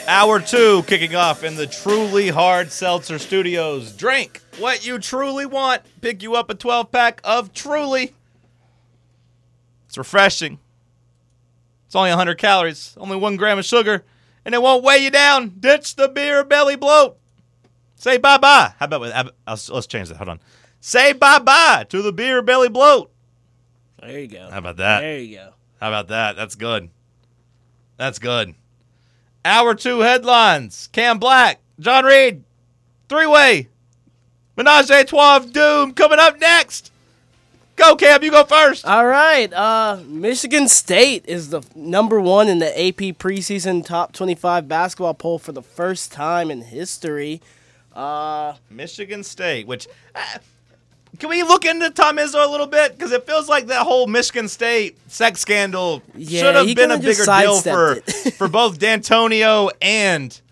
Hour 2 kicking off in the Truly Hard Seltzer Studios. Drink what you truly want. Pick you up a 12-pack of Truly. It's refreshing. It's only 100 calories, only 1 gram of sugar, and it won't weigh you down. Ditch the beer belly bloat. Say bye-bye. How about let's change that. Hold on. Say bye-bye to the beer belly bloat. There you go. How about that? There you go. How about that? That's good. That's good. Hour 2 headlines. Cam Black, John Reed, three-way. Menage a trois of doom coming up next. Go, Cam. You go first. All right. Michigan State is the number 1 in the AP preseason top 25 basketball poll for the first time in history. Michigan State, which... can we look into Tom Izzo a little bit? Because it feels like that whole Michigan State sex scandal should have been a bigger deal for both D'Antonio and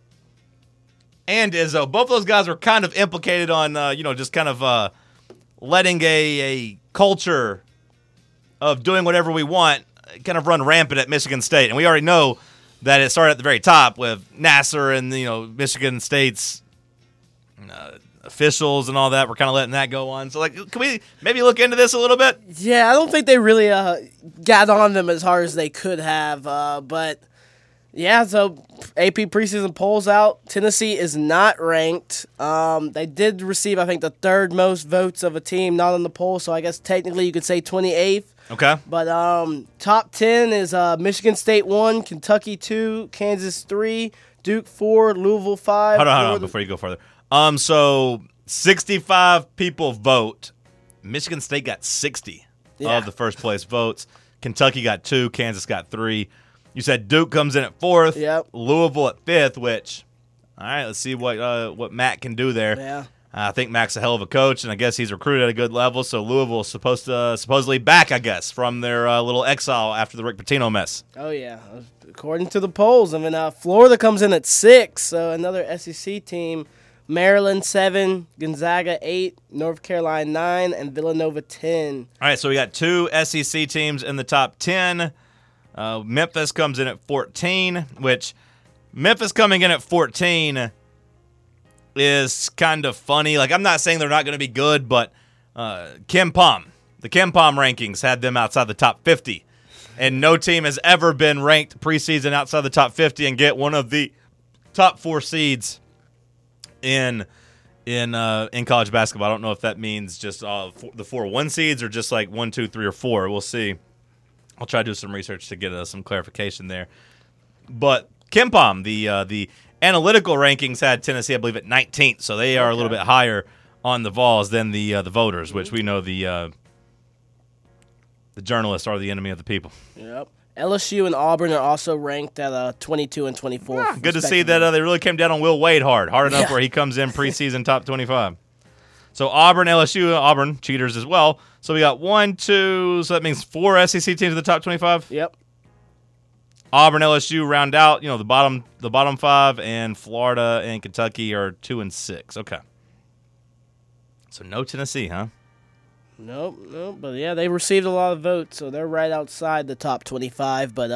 Izzo. Both of those guys were kind of implicated on, just kind of letting a culture of doing whatever we want kind of run rampant at Michigan State. And we already know that it started at the very top with Nassar and, Michigan State's officials and all that. We're kind of letting that go on. So, can we maybe look into this a little bit? Yeah, I don't think they really got on them as hard as they could have. But, yeah, so AP preseason polls out. Tennessee is not ranked. They did receive, I think, the 3rd most votes of a team not on the poll. So, I guess technically you could say 28th. Okay. But top 10 is Michigan State 1, Kentucky 2, Kansas 3, Duke 4, Louisville 5. Hold on, before you go further. So 65 people vote. Michigan State got 60 of the first place votes. Kentucky got 2. Kansas got 3. You said Duke comes in at 4th. Yep. Louisville at 5th, which, all right, let's see what Matt can do there. Yeah. I think Mac's a hell of a coach, and I guess he's recruited at a good level. So Louisville is supposedly back, I guess, from their little exile after the Rick Pitino mess. Oh, yeah. According to the polls. I mean, Florida comes in at 6, so another SEC team. Maryland 7, Gonzaga 8, North Carolina 9, and Villanova 10. All right, so we got 2 SEC teams in the top 10. Memphis comes in at 14, which Memphis coming in at 14 is kind of funny. I'm not saying they're not going to be good, but the Ken Pom rankings had them outside the top 50. And no team has ever been ranked preseason outside the top 50 and get one of the top 4 seeds in college basketball. I don't know if that means just the 4 1 seeds or just 1, 2, 3, or 4. We'll see. I'll try to do some research to get some clarification there. But KenPom, the analytical rankings had Tennessee, I believe, at 19th, so they are a little bit higher on the Vols than the voters, which we know the journalists are the enemy of the people. Yep. LSU and Auburn are also ranked at 22 and 24. Yeah, good to see that they really came down on Will Wade hard enough where he comes in preseason top 25. So Auburn, LSU, cheaters as well. So we got 1, 2, so that means 4 SEC teams in the top 25. Yep. Auburn, LSU round out, the bottom 5, and Florida and Kentucky are 2 and 6. Okay. So no Tennessee, huh? Nope. But, yeah, they received a lot of votes, so they're right outside the top 25. But,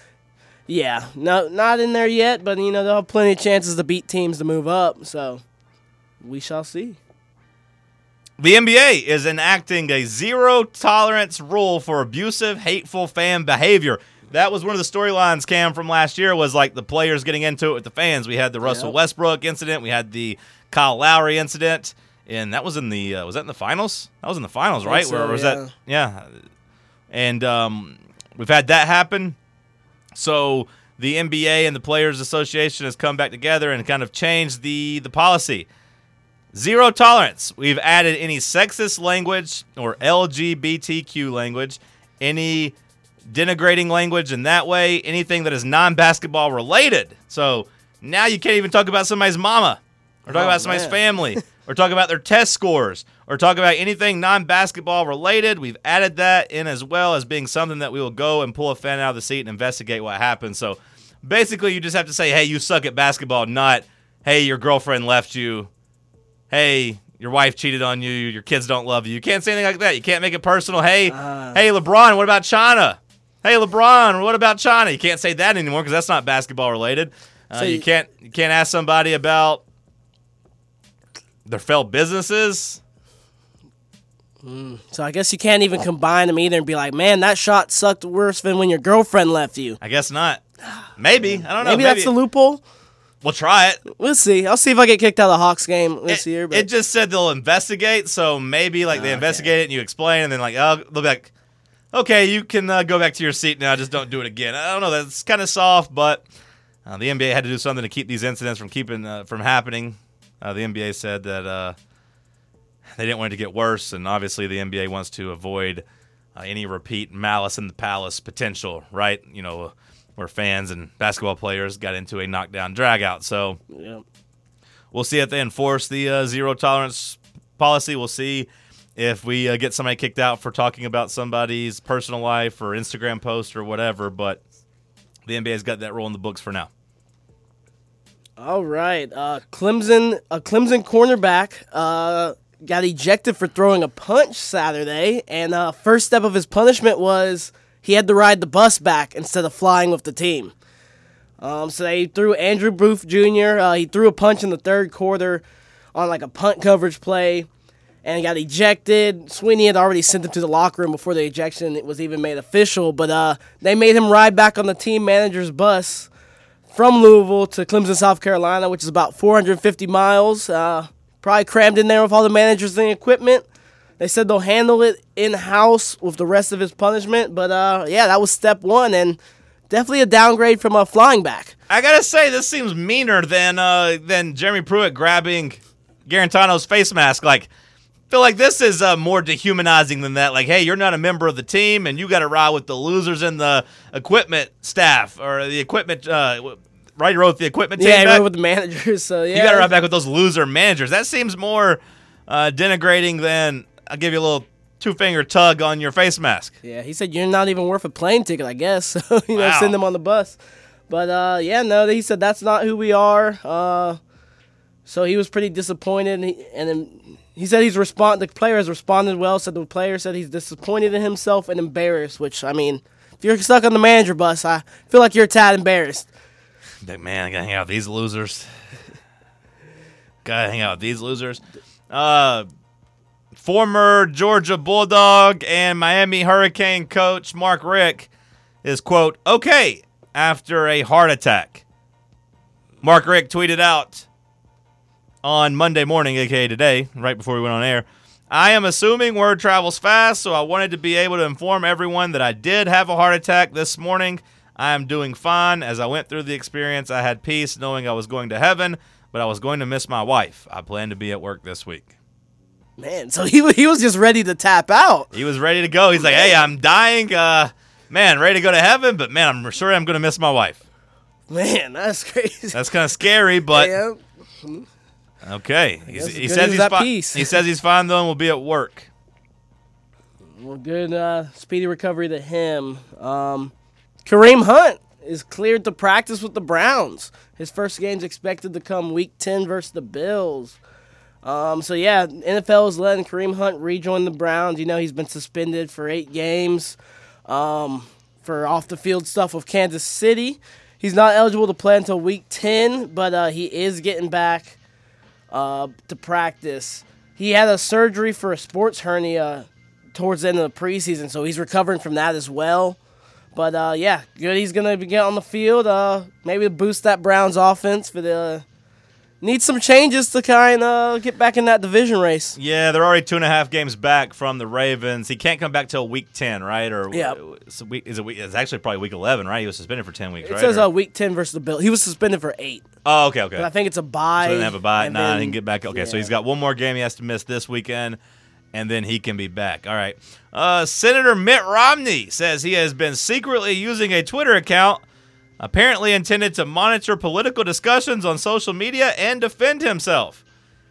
not in there yet. But, they'll have plenty of chances to beat teams to move up. So we shall see. The NBA is enacting a zero-tolerance rule for abusive, hateful fan behavior. That was one of the storylines, Cam, from last year was the players getting into it with the fans. We had the Russell Westbrook incident. We had the Kyle Lowry incident. And that was in the was that in the finals? That was in the finals, right? So, was that? Yeah. And we've had that happen. So the NBA and the Players Association has come back together and kind of changed the policy. Zero tolerance. We've added any sexist language or LGBTQ language, any denigrating language in that way, anything that is non-basketball related. So now you can't even talk about somebody's mama or talk about somebody's family. Or talk about their test scores, or talk about anything non-basketball related. We've added that in as well as being something that we will go and pull a fan out of the seat and investigate what happened. So basically you just have to say, hey, you suck at basketball, not, hey, your girlfriend left you, hey, your wife cheated on you, your kids don't love you. You can't say anything like that. You can't make it personal. Hey, LeBron, what about China? Hey, LeBron, what about China? You can't say that anymore because that's not basketball related. You can't ask somebody about their failed businesses. So I guess you can't even combine them either and be like, man, that shot sucked worse than when your girlfriend left you. I guess not. Maybe. I don't know. Maybe that's the loophole. We'll try it. We'll see. I'll see if I get kicked out of the Hawks game this year. But it just said they'll investigate, so maybe they investigate it and you explain, and then they'll be like, okay, you can go back to your seat now. Just don't do it again. I don't know. That's kind of soft, but the NBA had to do something to keep these incidents from happening. The NBA said that they didn't want it to get worse, and obviously the NBA wants to avoid any repeat malice in the palace potential, right? Where fans and basketball players got into a knockdown drag-out. So we'll see if they enforce the zero-tolerance policy. We'll see if we get somebody kicked out for talking about somebody's personal life or Instagram post or whatever, but the NBA's got that rule in the books for now. All right. A Clemson cornerback got ejected for throwing a punch Saturday, and first step of his punishment was he had to ride the bus back instead of flying with the team. So they threw Andrew Booth Jr. He threw a punch in the third quarter on a punt coverage play and got ejected. Sweeney had already sent him to the locker room before the ejection was even made official, but they made him ride back on the team manager's bus from Louisville to Clemson, South Carolina, which is about 450 miles. Probably crammed in there with all the managers and equipment. They said they'll handle it in-house with the rest of his punishment. But, that was step one, and definitely a downgrade from a flying back. I got to say, this seems meaner than Jeremy Pruitt grabbing Garantano's face mask. I feel like this is more dehumanizing than that. Hey, you're not a member of the team, and you got to ride with the losers in the equipment staff or the equipment right, you wrote the equipment team. Yeah, I back? rode with the managers. So yeah, you got to ride back with those loser managers. That seems more denigrating than I'll give you a little two-finger tug on your face mask. Yeah, he said you're not even worth a plane ticket, I guess. So Wow. Send them on the bus. But he said that's not who we are. So he was pretty disappointed, and then he said the player has responded well. Said the player said he's disappointed in himself and embarrassed. Which if you're stuck on the manager bus, I feel like you're a tad embarrassed. Man, I gotta hang out with these losers. Former Georgia Bulldog and Miami Hurricane coach Mark Richt is, quote, okay after a heart attack. Mark Richt tweeted out on Monday morning, a.k.a. today, right before we went on air, I am assuming word travels fast, so I wanted to be able to inform everyone that I did have a heart attack this morning. I am doing fine. As I went through the experience, I had peace knowing I was going to heaven, but I was going to miss my wife. I plan to be at work this week. Man, so he was just ready to tap out. He was ready to go. He's like, hey, I'm dying. Ready to go to heaven, but, man, I'm sure I'm going to miss my wife. Man, that's crazy. That's kind of scary, but okay. He says he's fine. He says he's fine, though, and will be at work. Well, good speedy recovery to him. Kareem Hunt is cleared to practice with the Browns. His first game's expected to come Week 10 versus the Bills. NFL is letting Kareem Hunt rejoin the Browns. He's been suspended for 8 games for off-the-field stuff with Kansas City. He's not eligible to play until Week 10, but he is getting back to practice. He had a surgery for a sports hernia towards the end of the preseason, so he's recovering from that as well. But, good. He's going to get on the field. Maybe boost that Browns offense for the... Need some changes to kind of get back in that division race. Yeah, they're already 2.5 games back from the Ravens. He can't come back till Week 10, right? It's actually probably Week 11, right? He was suspended for 10 weeks, right? It says Week 10 versus the Bills. He was suspended for 8. Oh, okay. But I think it's a bye. So he didn't have a bye. He can get back. Okay, so he's got one more game he has to miss this weekend, and then he can be back. All right. Senator Mitt Romney says he has been secretly using a Twitter account apparently intended to monitor political discussions on social media and defend himself.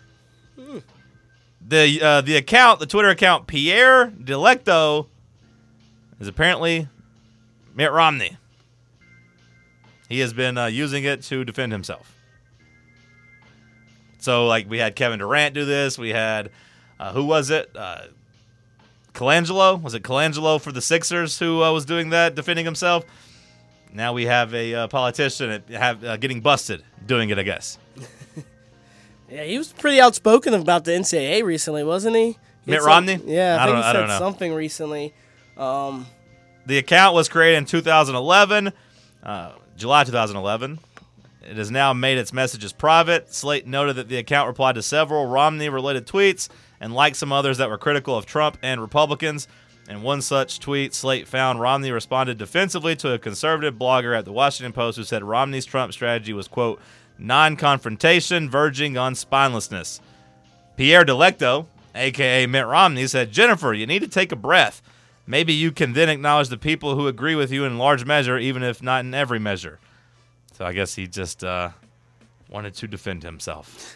The Twitter account Pierre Delecto, is apparently Mitt Romney. He has been using it to defend himself. So, we had Kevin Durant do this. We had, who was it? Colangelo? Was it Colangelo for the Sixers who was doing that, defending himself? Now we have a politician getting busted doing it, I guess. Yeah, he was pretty outspoken about the NCAA recently, wasn't he? Mitt Romney? Yeah, I think he I don't said know. something recently. The account was created in 2011, July 2011. It has now made its messages private. Slate noted that the account replied to several Romney-related tweets and liked some others that were critical of Trump and Republicans. In one such tweet, Slate found Romney responded defensively to a conservative blogger at the Washington Post who said Romney's Trump strategy was, quote, non-confrontation, verging on spinelessness. Pierre Delecto, a.k.a. Mitt Romney, said, Jennifer, you need to take a breath. Maybe you can then acknowledge the people who agree with you in large measure, even if not in every measure. So I guess he just wanted to defend himself.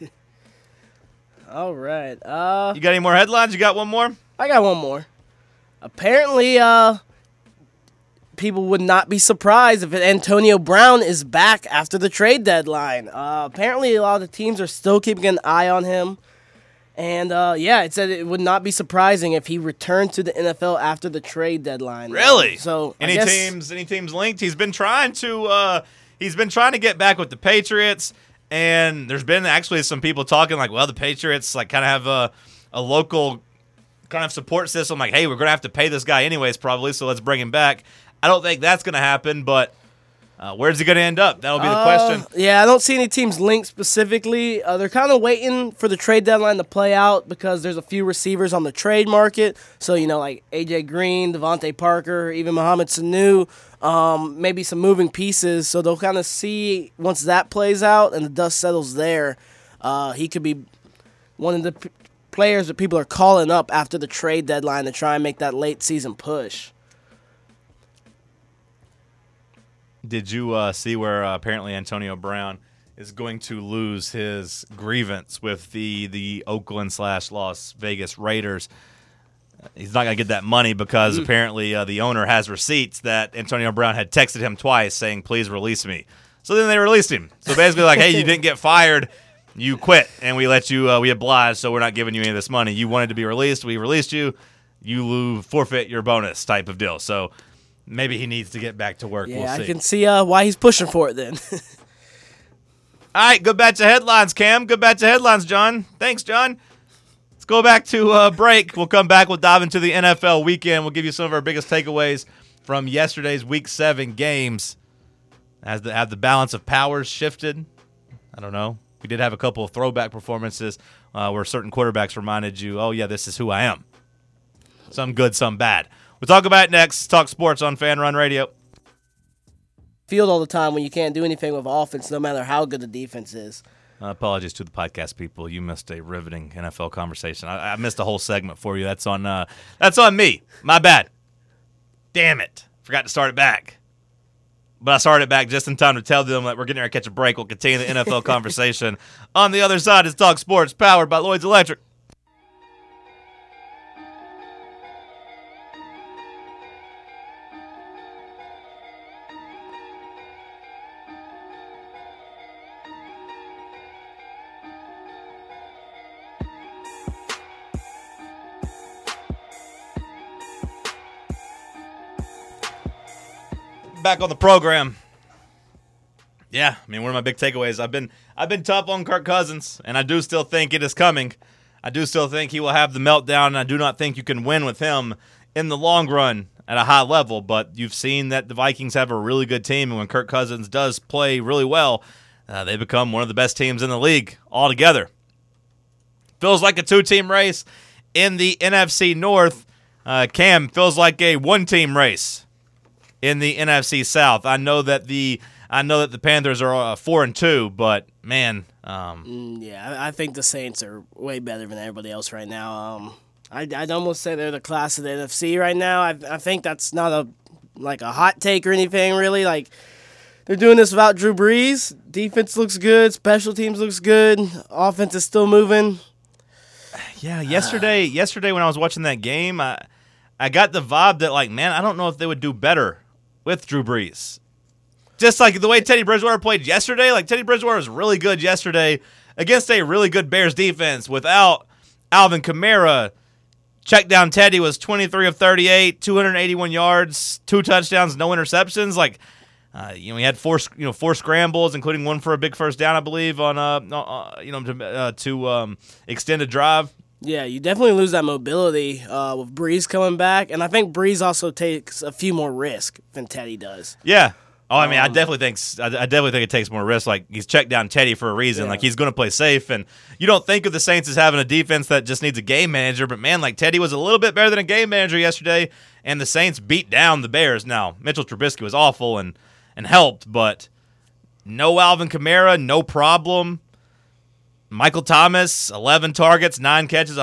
All right. You got any more headlines? You got one more? I got one more. Apparently, people would not be surprised if Antonio Brown is back after the trade deadline. Apparently, a lot of the teams are still keeping an eye on him. And, it said it would not be surprising if he returned to the NFL after the trade deadline. Really? So any teams linked? He's been trying to get back with the Patriots, and there's been actually some people talking like, well, the Patriots like kind of have a local kind of support system. Like, hey, we're going to have to pay this guy anyways, probably, so let's bring him back. I don't think that's going to happen, but where's he going to end up? That'll be the question. Yeah, I don't see any teams linked specifically. They're kind of waiting for the trade deadline to play out because there's a few receivers on the trade market. So, like A.J. Green, Devontae Parker, even Mohamed Sanu, maybe some moving pieces. So they'll kind of see once that plays out and the dust settles there, he could be one of the players that people are calling up after the trade deadline to try and make that late season push. Did you see where apparently Antonio Brown is going to lose his grievance with the Oakland/Las Vegas Raiders? He's not going to get that money because apparently the owner has receipts that Antonio Brown had texted him twice saying, please release me. So then they released him. So basically like, hey, you didn't get fired. You quit, and we let you, we obliged, so we're not giving you any of this money. You wanted to be released. We released you. You forfeit your bonus type of deal. So maybe he needs to get back to work. Yeah, we'll see. I can see why he's pushing for it then. All right, good batch of headlines, Cam. Good batch of headlines, John. Thanks, John. Let's go back to break. We'll come back. We'll dive into the NFL weekend. We'll give you some of our biggest takeaways from yesterday's Week 7 games. Have the balance of powers shifted? I don't know. We did have a couple of throwback performances where certain quarterbacks reminded you, oh, yeah, this is who I am. Some good, some bad. We'll talk about it next. Talk sports on Fan Run Radio. Field all the time when you can't do anything with offense, no matter how good the defense is. Apologies to the podcast people. You missed a riveting NFL conversation. I missed a whole segment for you. That's on me. My bad. Damn it. Forgot to start it back. But I started it back just in time to tell them that we're getting ready to catch a break. We'll continue the NFL conversation. On the other side is Talk Sports, powered by Lloyd's Electric. Back on the program. Yeah, I mean, one of my big takeaways. I've been tough on Kirk Cousins, and I do still think it is coming. I do still think he will have the meltdown, and I do not think you can win with him in the long run at a high level. But you've seen that the Vikings have a really good team, and when Kirk Cousins does play really well, they become one of the best teams in the league altogether. Feels like a two-team race in the NFC North. Cam, feels like a one-team race in the NFC South. I know that the Panthers are 4-2, but man, I think the Saints are way better than everybody else right now. I'd almost say they're the class of the NFC right now. I think that's not a hot take or anything really. Like, they're doing this without Drew Brees. Defense looks good. Special teams looks good. Offense is still moving. Yeah, yesterday when I was watching that game, I got the vibe that, like, man, I don't know if they would do better with Drew Brees. Just like the way Teddy Bridgewater played yesterday, like Teddy Bridgewater was really good yesterday against a really good Bears defense without Alvin Kamara. Check down Teddy was 23 of 38, 281 yards, 2 touchdowns, no interceptions. Like, He had four scrambles, including one for a big first down, I believe, on to extend a drive. Yeah, you definitely lose that mobility with Breeze coming back, and I think Breeze also takes a few more risk than Teddy does. Yeah. Oh, I mean, I definitely think it takes more risk. Like, he's checked down Teddy for a reason. Yeah. Like, he's going to play safe, and you don't think of the Saints as having a defense that just needs a game manager, but man, like, Teddy was a little bit better than a game manager yesterday, and the Saints beat down the Bears. Now, Mitchell Trubisky was awful and helped, but no Alvin Kamara, no problem. Michael Thomas, 11 targets, 9 catches,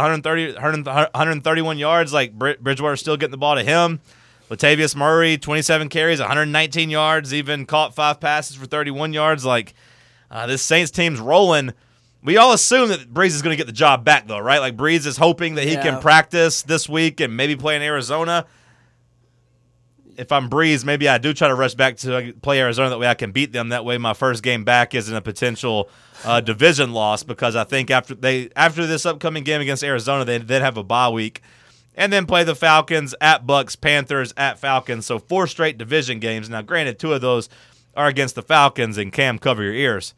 131 yards. Like, Bridgewater's still getting the ball to him. Latavius Murray, 27 carries, 119 yards, even caught 5 passes for 31 yards. Like, this Saints team's rolling. We all assume that Breeze is going to get the job back, though, right? Like, Breeze is hoping that he can practice this week and maybe play in Arizona. If I'm Breeze, maybe I do try to rush back to play Arizona. That way I can beat them. That way my first game back isn't a potential division loss, because I think after this upcoming game against Arizona, they then have a bye week. And then play the Falcons, at Bucks, Panthers, at Falcons. So 4 straight division games. Now, granted, 2 of those are against the Falcons, and Cam, cover your ears.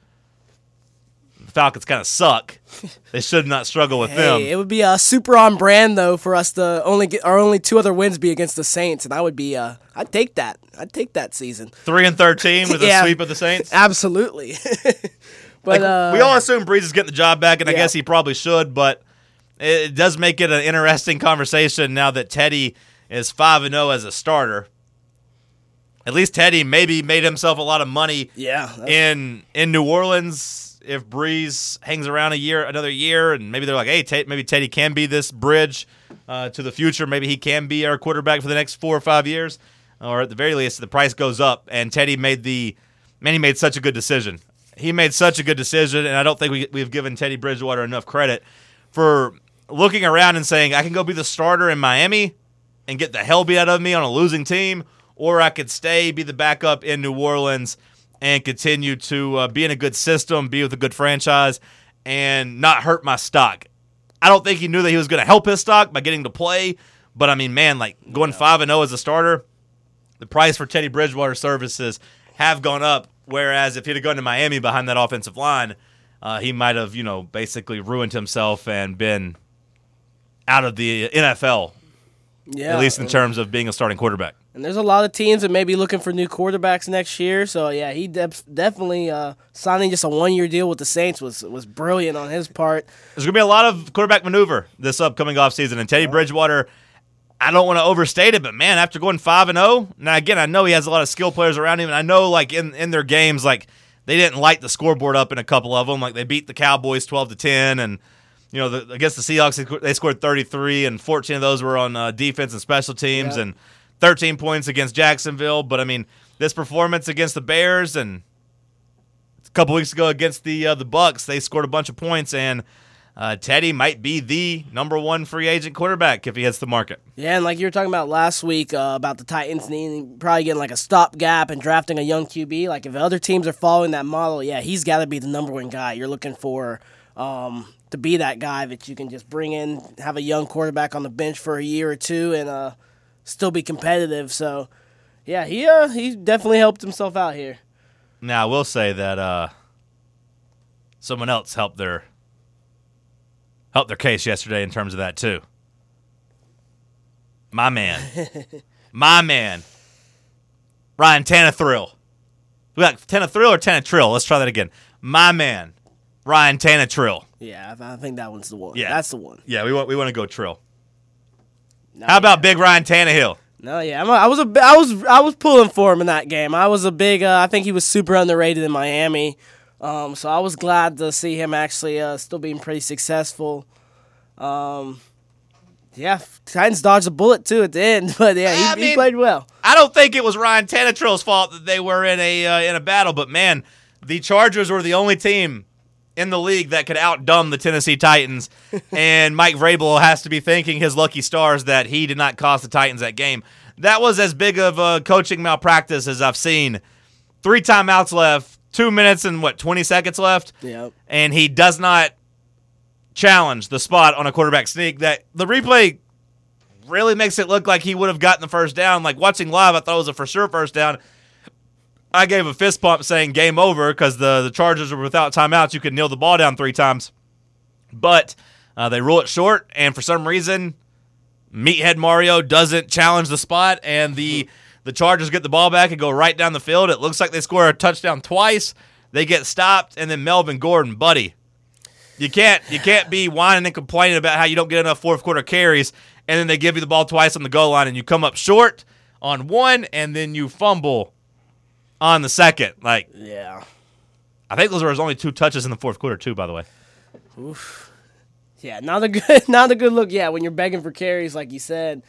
The Falcons kind of suck. They should not struggle with them. It would be super on brand, though, for us to only get our only 2 other wins be against the Saints, and I would be I'd take that. I'd take that season. 3-13 with a sweep of the Saints? Absolutely. But we all assume Breeze is getting the job back, and I guess he probably should, but it does make it an interesting conversation now that Teddy is 5-0 as a starter. At least Teddy maybe made himself a lot of money in New Orleans if Breeze hangs around another year, and maybe they're like, hey, maybe Teddy can be this bridge to the future. Maybe he can be our quarterback for the next 4 or 5 years, or at the very least, the price goes up. And Teddy he made such a good decision. He made such a good decision, and I don't think we've given Teddy Bridgewater enough credit for looking around and saying, I can go be the starter in Miami and get the hell beat out of me on a losing team, or I could be the backup in New Orleans and continue to be in a good system, be with a good franchise, and not hurt my stock. I don't think he knew that he was going to help his stock by getting to play, but I mean, man, like going 5-0 as a starter, the price for Teddy Bridgewater services have gone up, whereas if he'd have gone to Miami behind that offensive line, he might have, basically ruined himself and been out of the NFL, at least in terms of being a starting quarterback. And there's a lot of teams that may be looking for new quarterbacks next year. So, yeah, he definitely signing just a 1-year deal with the Saints was brilliant on his part. There's going to be a lot of quarterback maneuver this upcoming offseason. And Teddy Bridgewater, I don't want to overstate it, but, man, after going 5-0, now, again, I know he has a lot of skill players around him. And I know, like, in their games, like, they didn't light the scoreboard up in a couple of them. Like, they beat the Cowboys 12-10, and against the Seahawks, they scored 33, and 14 of those were on defense and special teams, and 13 points against Jacksonville. But, I mean, this performance against the Bears and a couple weeks ago against the Bucks, they scored a bunch of points, and Teddy might be the number 1 free agent quarterback if he hits the market. Yeah, and like you were talking about last week about the Titans needing probably getting like a stopgap and drafting a young QB. Like if other teams are following that model, he's got to be the number 1 guy. You're looking for to be that guy that you can just bring in, have a young quarterback on the bench for a year or 2, and still be competitive. So, yeah, he definitely helped himself out here. Now, I will say that someone else helped their case yesterday in terms of that too. My man, Ryan Tannehill. We got Tannehill or Tannehill? Let's try that again. My man, Ryan Tannehill. Yeah, I think that one's the one. Yeah, that's the one. Yeah, we want to go Trill. How about Big Ryan Tannehill? No, yeah, I was pulling for him in that game. I was a big. I think he was super underrated in Miami. So I was glad to see him actually still being pretty successful. Titans dodged a bullet too at the end, but he played well. I don't think it was Ryan Tannehill's fault that they were in a battle, but man, the Chargers were the only team in the league that could outdumb the Tennessee Titans, and Mike Vrabel has to be thanking his lucky stars that he did not cost the Titans that game. That was as big of a coaching malpractice as I've seen. 3 timeouts left, 2 minutes and 20 seconds left, and he does not challenge the spot on a quarterback sneak. That the replay really makes it look like he would have gotten the first down. Like watching live, I thought it was a for sure first down. I gave a fist pump saying game over because the Chargers were without timeouts. You could kneel the ball down 3 times. But they rule it short, and for some reason, Meathead Mario doesn't challenge the spot, and the Chargers get the ball back and go right down the field. It looks like they score a touchdown twice. They get stopped, and then Melvin Gordon, buddy, you can't be whining and complaining about how you don't get enough fourth-quarter carries, and then they give you the ball twice on the goal line, and you come up short on one, and then you fumble on the second. Yeah. I think those were his only 2 touches in the fourth quarter, too, by the way. Oof. Yeah, not a good look. Yeah, when you're begging for carries, like you said.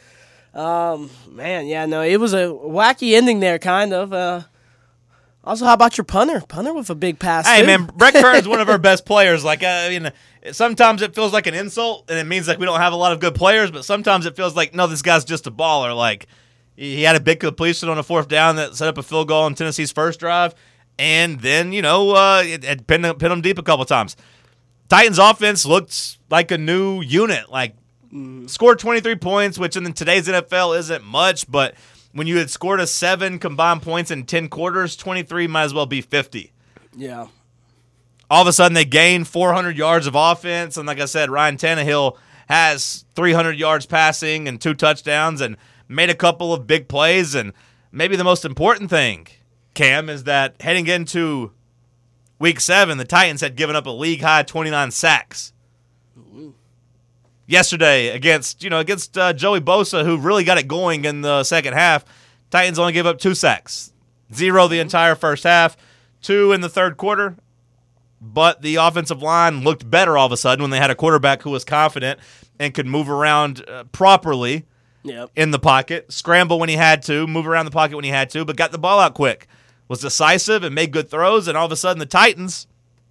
Man, yeah, no, it was a wacky ending there, kind of. Also, how about your punter? Punter with a big pass. Hey, too. man, Brett Kern's one of our best players. Sometimes it feels like an insult, and it means we don't have a lot of good players. But sometimes it feels like, no, this guy's just a baller. He had a big completion on a 4th down that set up a field goal on Tennessee's first drive, and then it pinned him deep a couple times. Titans offense looked like a new unit. Scored 23 points, which in today's NFL isn't much, but when you had scored a 7 combined points in 10 quarters, 23 might as well be 50. Yeah. All of a sudden, they gained 400 yards of offense, and like I said, Ryan Tannehill has 300 yards passing and 2 touchdowns and made a couple of big plays. And maybe the most important thing, Cam, is that heading into Week 7, the Titans had given up a league-high 29 sacks. Yesterday against Joey Bosa, who really got it going in the second half, Titans only gave up 2 sacks. 0 the entire first half, 2 in the third quarter. But the offensive line looked better all of a sudden when they had a quarterback who was confident and could move around properly in the pocket, scramble when he had to, move around the pocket when he had to, but got the ball out quick, was decisive and made good throws, and all of a sudden the Titans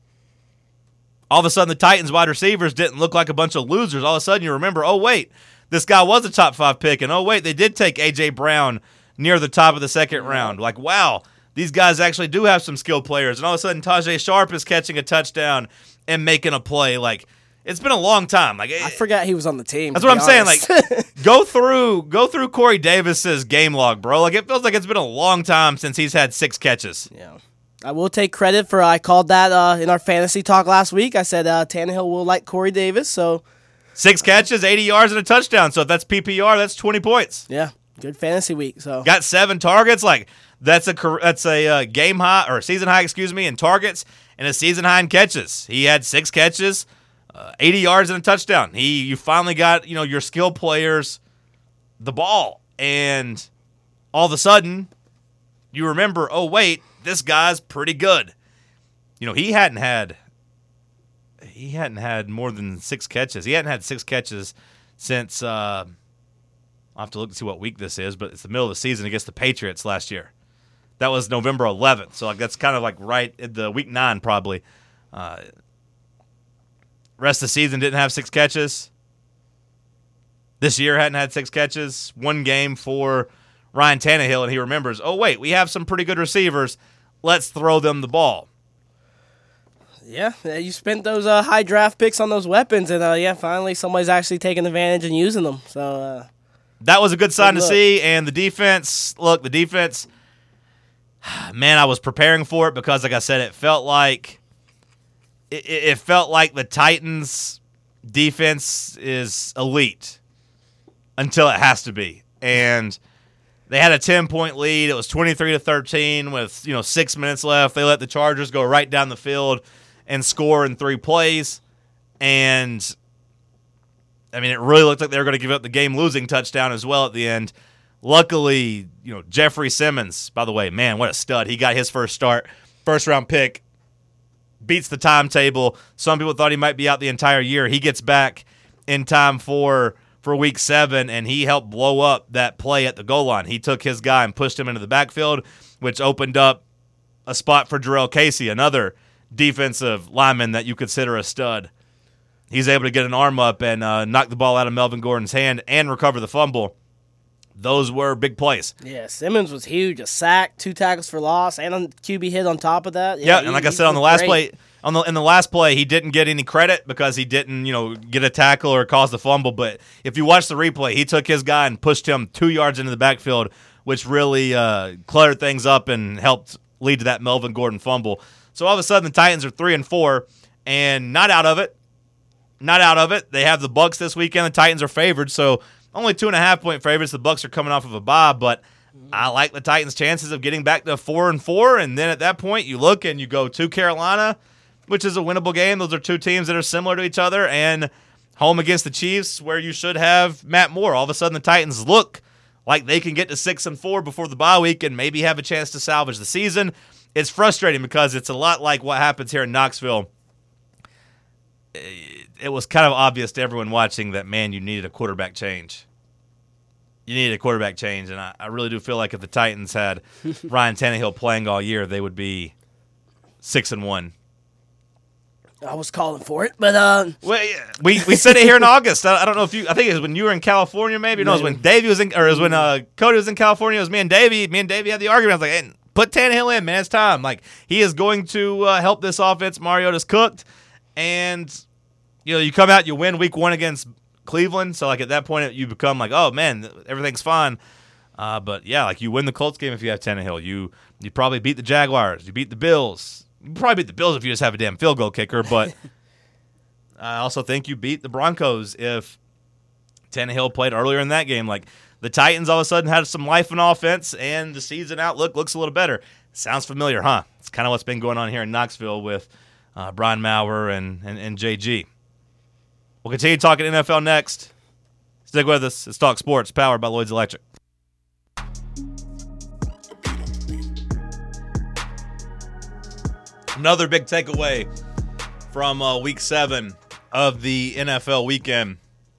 wide receivers didn't look like a bunch of losers. All of a sudden you remember, oh, wait, this guy was a top 5 pick, and oh, wait, they did take A.J. Brown near the top of the second round. Wow, these guys actually do have some skilled players. And all of a sudden Tajay Sharp is catching a touchdown and making a play. It's been a long time. I forgot he was on the team. That's what I'm saying. Go through Corey Davis's game log, bro. It feels like it's been a long time since he's had 6 catches. Yeah. I will take credit for I called that in our fantasy talk last week. I said Tannehill will like Corey Davis. So 6 catches, 80 yards, and a touchdown. So if that's PPR, that's 20 points. Yeah, good fantasy week. So got 7 targets. That's a game high or season high, in targets and a season high in catches. He had 6 catches, 80 yards, and a touchdown. You finally got your skill players the ball, and all of a sudden you remember, oh wait, this guy's pretty good. He hadn't had more than 6 catches. He hadn't had 6 catches since I'll have to look and see what week this is, but it's the middle of the season against the Patriots last year. That was November 11th, so that's kind of right at the week 9 probably. Rest of the season didn't have 6 catches. This year hadn't had 6 catches. 1 game for Ryan Tannehill, and he remembers, oh, wait, we have some pretty good receivers. Let's throw them the ball. Yeah, you spent those high draft picks on those weapons, and finally somebody's actually taking advantage and using them. So that was a good sign to see, and the defense, man, I was preparing for it because, like I said, it felt like the Titans' defense is elite until it has to be, and they had a 10-point lead. It was 23-13 with 6 minutes left. They let the Chargers go right down the field and score in 3 plays. And it really looked like they were going to give up the game-losing touchdown as well at the end. Luckily, Jeffrey Simmons, by the way, man, what a stud. He got his first start, first-round pick, beats the timetable. Some people thought he might be out the entire year. He gets back in time for Week 7, and he helped blow up that play at the goal line. He took his guy and pushed him into the backfield, which opened up a spot for Jarrell Casey, another defensive lineman that you consider a stud. He's able to get an arm up and knock the ball out of Melvin Gordon's hand and recover the fumble. Those were big plays. Yeah, Simmons was huge. A sack, 2 tackles for loss, and a QB hit on top of that. Yeah, and like I said, on the last play, in the last play, he didn't get any credit because he didn't, get a tackle or cause the fumble. But if you watch the replay, he took his guy and pushed him 2 yards into the backfield, which really cluttered things up and helped lead to that Melvin Gordon fumble. So all of a sudden the Titans are 3-4 and not out of it. Not out of it. They have the Bucs this weekend. The Titans are favored, so only 2.5-point favorites. The Bucs are coming off of a bye, but I like the Titans' chances of getting back to 4-4, and then at that point you look and you go to Carolina, which is a winnable game. Those are two teams that are similar to each other, and home against the Chiefs, where you should have Matt Moore. All of a sudden the Titans look like they can get to 6-4 before the bye week and maybe have a chance to salvage the season. It's frustrating because it's a lot like what happens here in Knoxville. It was kind of obvious to everyone watching that, man, you needed a quarterback change. You needed a quarterback change, and I really do feel like if the Titans had Ryan Tannehill playing all year, they would be 6-1. I was calling for it, but well, yeah, we said it here in August. I don't know if I think it was when you were in California, maybe. No, it was when Davey was in, or it was when Cody was in California. It was me and Davey. Me and Davey had the argument. I was like, hey, put Tannehill in, man. It's time. Like, he is going to help this offense. Mariota's cooked, and you come out, you win week 1 against Cleveland. So like at that point, you become like, oh man, everything's fine. But yeah, like you win the Colts game if you have Tannehill. You probably beat the Jaguars. You beat the Bills. You probably beat the Bills if you just have a damn field goal kicker, but I also think you beat the Broncos if Tannehill played earlier in that game. Like, the Titans all of a sudden had some life in offense, and the season outlook looks a little better. Sounds familiar, huh? It's kind of what's been going on here in Knoxville with Brian Maurer and JG. We'll continue talking NFL next. Stick with us. It's Talk Sports, powered by Lloyd's Electric. Another big takeaway from Week 7 of the NFL weekend.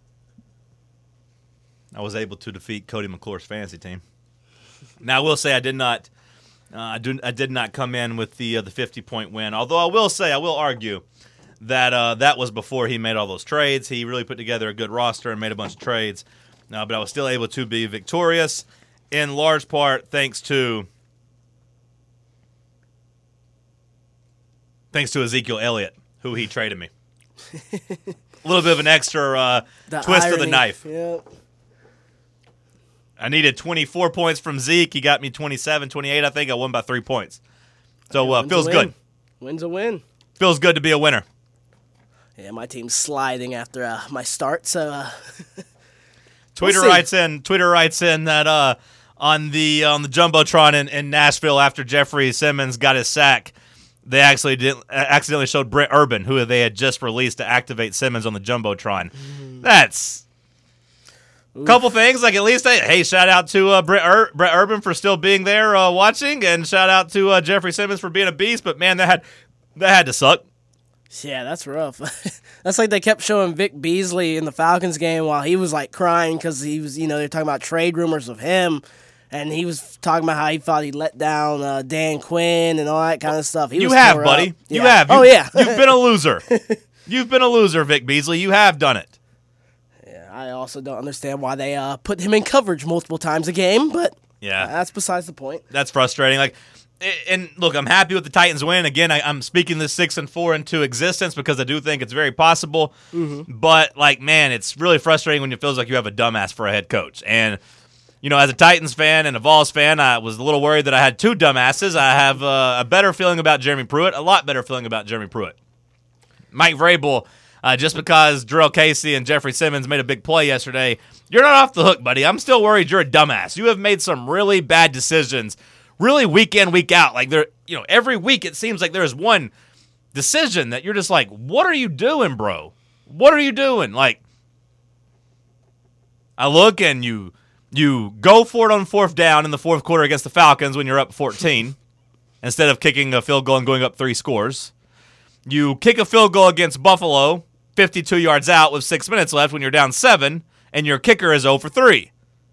I was able to defeat Cody McClure's fantasy team. Now, I will say I did not come in with the 50-point win. Although I will argue that that was before he made all those trades. He really put together a good roster and made a bunch of trades. But I was still able to be victorious in large part thanks to Ezekiel Elliott, who he traded me. A little bit of an extra twist irony of the knife. Yep. I needed 24 points from Zeke. He got me 27, 28, I think. I won by 3 points. So feels good. Win's a win. Feels good to be a winner. Yeah, my team's sliding after my start, so Twitter writes in that on the Jumbotron in Nashville after Jeffrey Simmons got his sack, they accidentally showed Brent Urban, who they had just released to activate Simmons on the Jumbotron. That's a couple things. Like, at least, hey, shout out to Brent Urban for still being there watching, and shout out to Jeffrey Simmons for being a beast. But man, that had to suck. Yeah, that's rough. That's like they kept showing Vic Beasley in the Falcons game while he was like crying because he was, they're talking about trade rumors of him. And he was talking about how he thought he let down Dan Quinn and all that kind of stuff. You have, buddy. Up. You have. You've been a loser. You've been a loser, Vic Beasley. You have done it. Yeah, I also don't understand why they put him in coverage multiple times a game, but yeah, that's besides the point. That's frustrating. Like, and look, I'm happy with the Titans win. Again, I'm speaking this 6-4 into existence because I do think it's very possible. Mm-hmm. But, like, man, it's really frustrating when it feels like you have a dumbass for a head coach. And as a Titans fan and a Vols fan, I was a little worried that I had two dumbasses. I have a better feeling about Jeremy Pruitt, a lot better feeling about Jeremy Pruitt. Mike Vrabel, just because Jarrell Casey and Jeffrey Simmons made a big play yesterday, you're not off the hook, buddy. I'm still worried you're a dumbass. You have made some really bad decisions, really week in, week out. Like, every week it seems like there's one decision that you're just like, what are you doing, bro? What are you doing? Like, I look and you go for it on 4th down in the 4th quarter against the Falcons when you're up 14 instead of kicking a field goal and going up 3 scores. You kick a field goal against Buffalo 52 yards out with 6 minutes left when you're down 7, and your kicker is 0 for 3.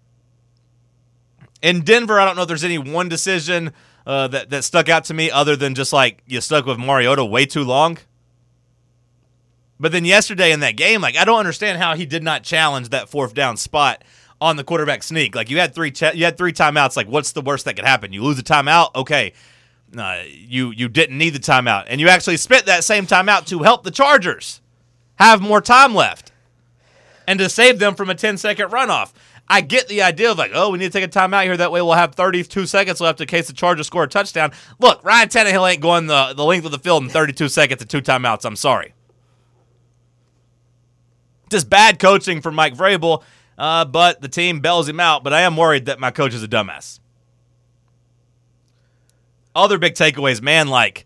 In Denver, I don't know if there's any one decision that stuck out to me other than just like you stuck with Mariota way too long. But then yesterday in that game, like, I don't understand how he did not challenge that 4th down spot on the quarterback sneak. Like, you had three timeouts. Like, what's the worst that could happen? You lose a timeout? Okay. You didn't need the timeout. And you actually spent that same timeout to help the Chargers have more time left and to save them from a 10-second runoff. I get the idea of like, oh, we need to take a timeout here. That way we'll have 32 seconds left in case the Chargers score a touchdown. Look, Ryan Tannehill ain't going the length of the field in 32 seconds and 2 timeouts. I'm sorry. Just bad coaching from Mike Vrabel, but the team bails him out. But I am worried that my coach is a dumbass. Other big takeaways, man, like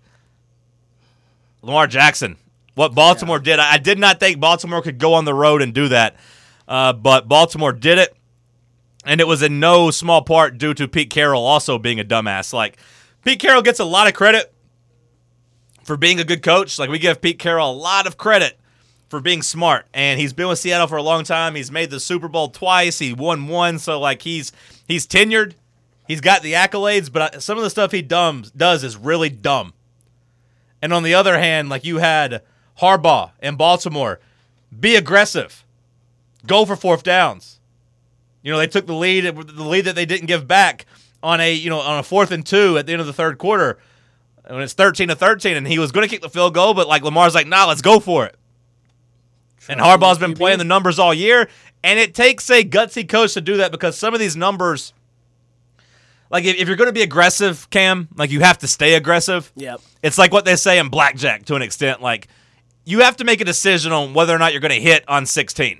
Lamar Jackson. What Baltimore did. I did not think Baltimore could go on the road and do that, but Baltimore did it. And it was in no small part due to Pete Carroll also being a dumbass. Like, Pete Carroll gets a lot of credit for being a good coach. Like, we give Pete Carroll a lot of credit for being smart. And he's been with Seattle for a long time. He's made the Super Bowl twice. He won one. So, like, he's tenured. He's got the accolades. But some of the stuff he does is really dumb. And on the other hand, like, you had Harbaugh in Baltimore. Be aggressive. Go for 4th downs. You know, they took the lead that they didn't give back on a 4th and 2 at the end of the third quarter when it's 13-13, and he was going to kick the field goal, but like Lamar's like, nah, let's go for it. And Harbaugh's been playing the numbers all year, and it takes a gutsy coach to do that because some of these numbers, like if you're going to be aggressive, Cam, like you have to stay aggressive. Yep. It's like what they say in blackjack to an extent. Like you have to make a decision on whether or not you're going to hit on 16.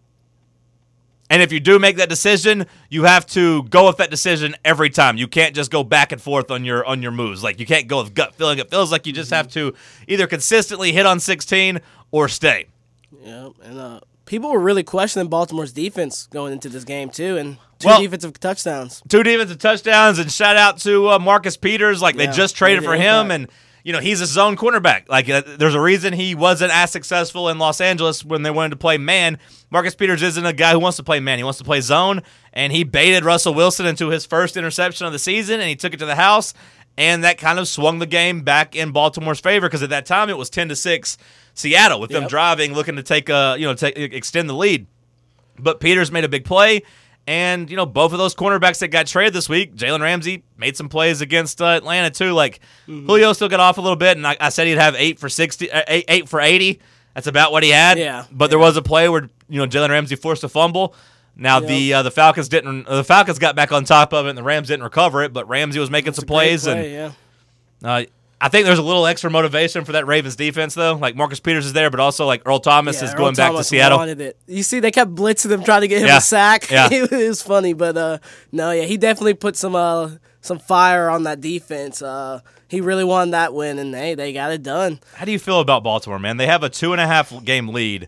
And if you do make that decision, you have to go with that decision every time. You can't just go back and forth on your moves. Like you can't go with gut feeling. It feels like you just have to either consistently hit on 16 or stay. Yeah, and people were really questioning Baltimore's defense going into this game too, and two defensive touchdowns. 2 defensive touchdowns, and shout out to Marcus Peters. Like they just traded for him, and you know he's a zone cornerback. Like there's a reason he wasn't as successful in Los Angeles when they wanted to play man. Marcus Peters isn't a guy who wants to play man. He wants to play zone, and he baited Russell Wilson into his first interception of the season, and he took it to the house, and that kind of swung the game back in Baltimore's favor because at that time it was 10-6 Seattle with them driving, looking to extend the lead. But Peters made a big play, and you know both of those cornerbacks that got traded this week, Jalen Ramsey made some plays against Atlanta too. Like Julio still got off a little bit, and I said he'd have 8 for 80. That's about what he had. Yeah. But there was a play where Jalen Ramsey forced a fumble. Now the Falcons didn't. The Falcons got back on top of it, and the Rams didn't recover it. But Ramsey was making some plays, I think there's a little extra motivation for that Ravens defense, though. Like Marcus Peters is there, but also like Earl Thomas is going back to Seattle. Wanted it. You see, they kept blitzing him, trying to get him a sack. Yeah. It was funny, but he definitely put some fire on that defense. He really wanted that win, and hey, they got it done. How do you feel about Baltimore, man? They have a 2.5 game lead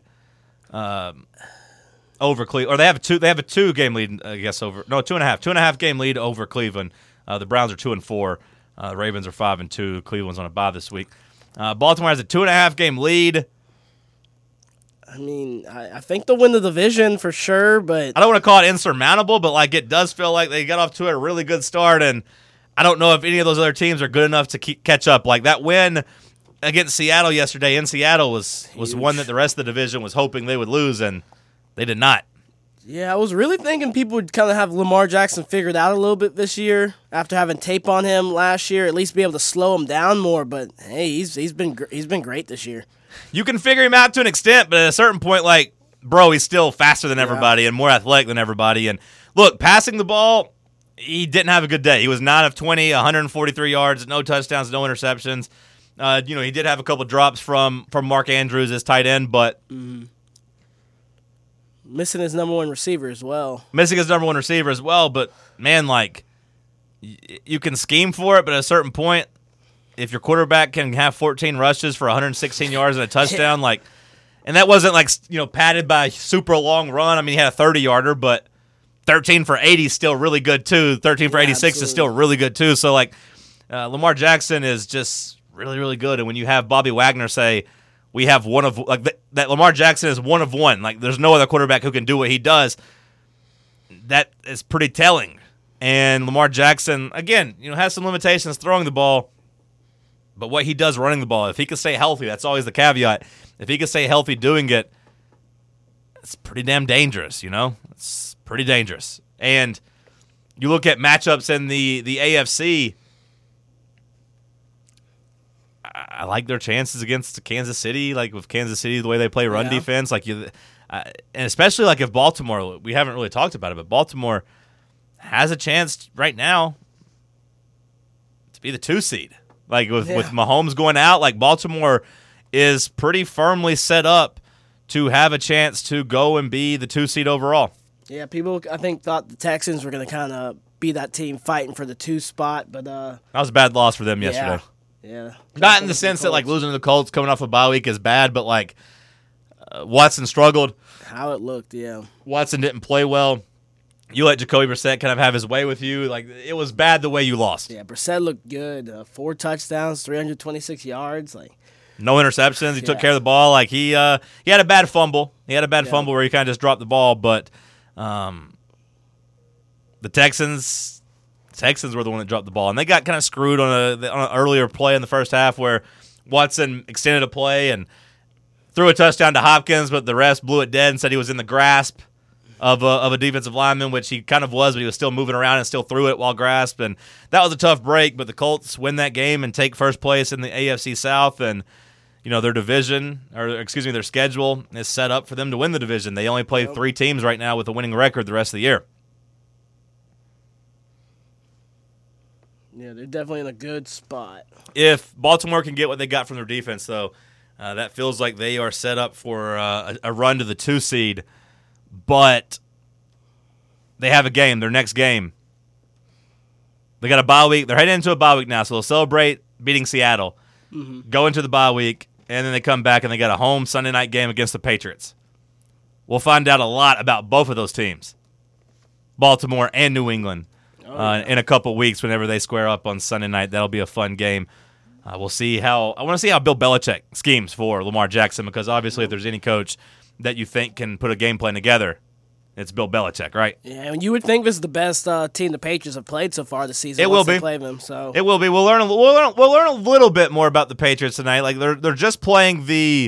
over Cleveland, or they have a 2 game lead, I guess, over 2.5 game lead over Cleveland. The Browns are 2-4. The Ravens are 5-2. Cleveland's on a bye this week. Baltimore has a 2.5 game lead. I mean, I think they'll win the division for sure, but I don't want to call it insurmountable, but like it does feel like they got off to a really good start, and I don't know if any of those other teams are good enough to catch up. Like that win against Seattle yesterday in Seattle was one that the rest of the division was hoping they would lose, and they did not. Yeah, I was really thinking people would kind of have Lamar Jackson figured out a little bit this year after having tape on him last year, at least be able to slow him down more. But hey, he's been great this year. You can figure him out to an extent, but at a certain point, like, bro, he's still faster than everybody and more athletic than everybody. And look, passing the ball, he didn't have a good day. He was 9 of 20, 143 yards, no touchdowns, no interceptions. He did have a couple drops from Mark Andrews as tight end, but missing his number one receiver as well. But man, like you can scheme for it, but at a certain point, if your quarterback can have 14 rushes for 116 yards and a touchdown, and that wasn't padded by a super long run. I mean, he had a 30-yarder, but 13 for 80 is still really good too. 13 for 86 absolutely. Is still really good too. So Lamar Jackson is just really, really good. And when you have Bobby Wagner say, we have one of that Lamar Jackson is one of one. Like there's no other quarterback who can do what he does. That is pretty telling. And Lamar Jackson, again, has some limitations throwing the ball, but what he does running the ball, if he can stay healthy, that's always the caveat. If he can stay healthy doing it, it's pretty damn dangerous, It's pretty dangerous. And you look at matchups in the AFC, I like their chances against Kansas City, with Kansas City, the way they play run defense. I And especially like if Baltimore, we haven't really talked about it, but Baltimore has a chance right now to be the 2 seed. Like with Mahomes going out, like Baltimore is pretty firmly set up to have a chance to go and be the 2 seed overall. Yeah, people I think thought the Texans were going to kind of be that team fighting for the 2 spot, but that was a bad loss for them yesterday. Yeah. Not in the sense that like losing to the Colts coming off a bye week is bad, but like Watson struggled. How it looked, yeah. Watson didn't play well. You let Jacoby Brissett kind of have his way with you. Like, it was bad the way you lost. Yeah, Brissett looked good. 4 touchdowns, 326 yards. Like, no interceptions. He took care of the ball. Like he had a bad fumble. He had a bad fumble where he kind of just dropped the ball. But the Texans were the one that dropped the ball, and they got kind of screwed on an earlier play in the first half where Watson extended a play and threw a touchdown to Hopkins, but the refs blew it dead and said he was in the grasp of a defensive lineman, which he kind of was, but he was still moving around and still threw it while grasped. And that was a tough break, but the Colts win that game and take first place in the AFC South. And, their their schedule is set up for them to win the division. They only play 3 teams right now with a winning record the rest of the year. Yeah, they're definitely in a good spot. If Baltimore can get what they got from their defense, though, that feels like they are set up for a run to the 2 seed. But they have a game, their next game. They got a bye week. They're heading into a bye week now, so they'll celebrate beating Seattle, go into the bye week, and then they come back and they got a home Sunday night game against the Patriots. We'll find out a lot about both of those teams, Baltimore and New England, in a couple weeks whenever they square up on Sunday night. That'll be a fun game. We'll see I want to see how Bill Belichick schemes for Lamar Jackson, because obviously if there's any coach that you think can put a game plan together, it's Bill Belichick, right? Yeah, and you would think this is the best team the Patriots have played so far this season. It will be. Play them, so it will be. We'll learn a little bit more about the Patriots tonight. Like they're just playing the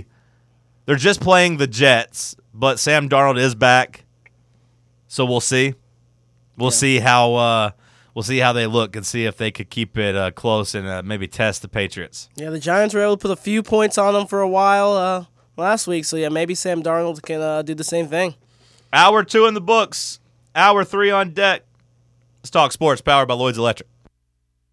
Jets, but Sam Darnold is back, so we'll see. We'll see how they look and see if they could keep it close and maybe test the Patriots. Yeah, the Giants were able to put a few points on them for a while last week, so yeah, maybe Sam Darnold can do the same thing. Hour 2 in the books. Hour 3 on deck. Let's talk sports, powered by Lloyd's Electric.